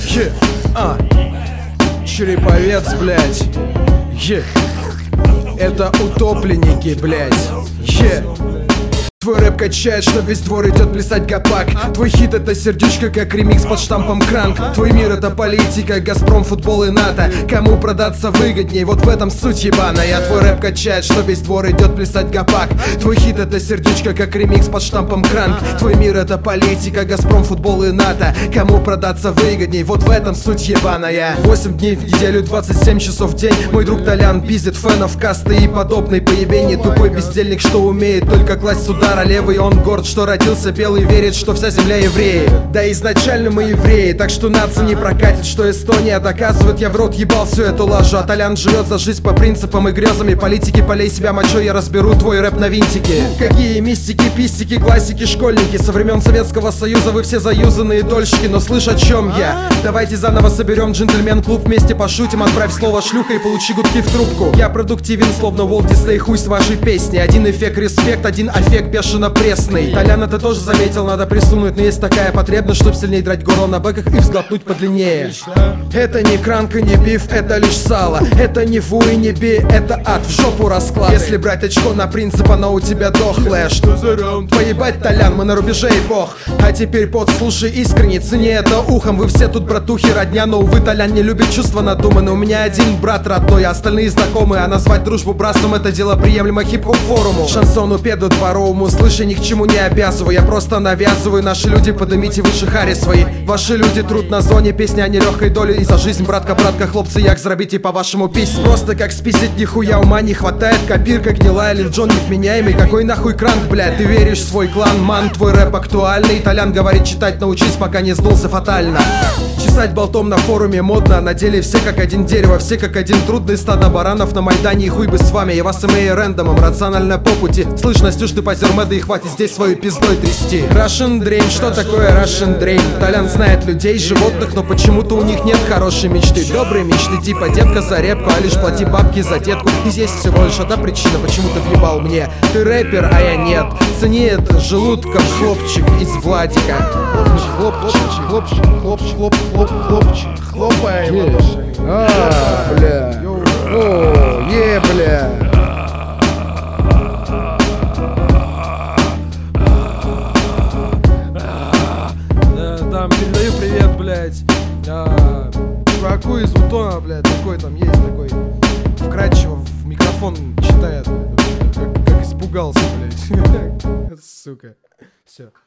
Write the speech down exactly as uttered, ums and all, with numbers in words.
Е, а, череповец, блядь. Е, это утопленники, блядь. Е. Твой рэп качает, что весь двор идет плясать гопак. Твой хит это сердючка, как ремикс под штампом кранк. Твой мир это политика, Газпром, футбол и НАТО. Кому продаться выгодней, вот в этом суть ебаная. Твой рэп качает, что весь двор идет плясать гопак. Твой хит это сердючка, как ремикс под штампом кранк. Твой мир это политика, Газпром, футбол и НАТО. Кому продаться выгодней, вот в этом суть ебаная. Восемь дней в неделю, двадцать семь часов в день. Мой друг Толян пиздит фенов, касты и подобной поебени. Тупой бездельник, что умеет только класть сюда. Левый, он горд, что родился белый, верит, что вся земля евреи. Да изначально мы евреи, так что нация не прокатит, что Эстония доказывает. Я в рот ебал всю эту лажу, а Толян живет за жизнь по принципам и грезам. И политики, полей себя мочой, я разберу твой рэп на винтики. Какие мистики, пистики, классики, школьники. Со времен Советского Союза вы все заюзанные дольщики. Но слышь, о чем я? Давайте заново соберем джентльмен-клуб, вместе пошутим. Отправь слово шлюха и получи гудки в трубку. Я продуктивен, словно Волт Дисней, хуй с вашей песни. Один эффект респект, один аффект бешено-пресный. Толян это тоже заметил, надо присунуть. Но есть такая потребность, чтоб сильнее драть горло на бэках и взглотнуть подлиннее. Это не кранка, не биф, это лишь сало. Это не фу и не би, это ад, в жопу расклад. Если брать очко на принцип, оно у тебя дохлое. Что за раунд? Поебать, Толян, мы на рубеже эпох. А теперь подслушай искренне, цени это ухом. Вы все тут братухи, родня, но увы, Толян не любит чувства надуманные. У меня один брат родной, а остальные знакомые. А назвать дружбу братством это дело приемлемо хип-хоп форуму. Шансону, педу, дворовому, слышь, я ни к чему не обязываю. Я просто навязываю, наши люди, поднимите выше хари свои. Ваши люди труд на зоне, песня о нелегкой доле. И за жизнь, братка, братка, хлопцы, як зробите по вашему письму. Просто как спиздить, нихуя ума не хватает. Копирка гнилая, Лил Джон невменяемый. Какой нахуй кранк, блядь, ты веришь в свой клан? Ман, твой рэп актуальный. Толян говорит, читать научись, пока не сдулся фатально. Чесать болтом на форуме модно, а на деле все как один дерево, все как один трудный. Стадо баранов на Майдане, и хуй бы с вами. Я вас имею рэндомом, рационально по пути. Слышь, Настюш, ты позер мэда, и хватит здесь свою пиздой трясти. Russian Dream, что такое Russian Dream? Толян знает людей, животных, но почему-то у них нет хорошей мечты. Добрые мечты, типа детка за репку, а лишь плати бабки за детку. И здесь всего лишь одна причина, почему ты въебал мне. Ты рэпер, а я нет. Цени это желудком, хлопчик из Владика. Хлопчик, хлопчик, хлопчик, хлоп, хлоп, хлопчик, хлопаем. А, бля. О, е, бля. Там передаю привет, блядь, а, чуваку из Утона, блядь, такой там есть такой, вкратчиво в микрофон читает, как, как испугался, блядь. Сука. Все.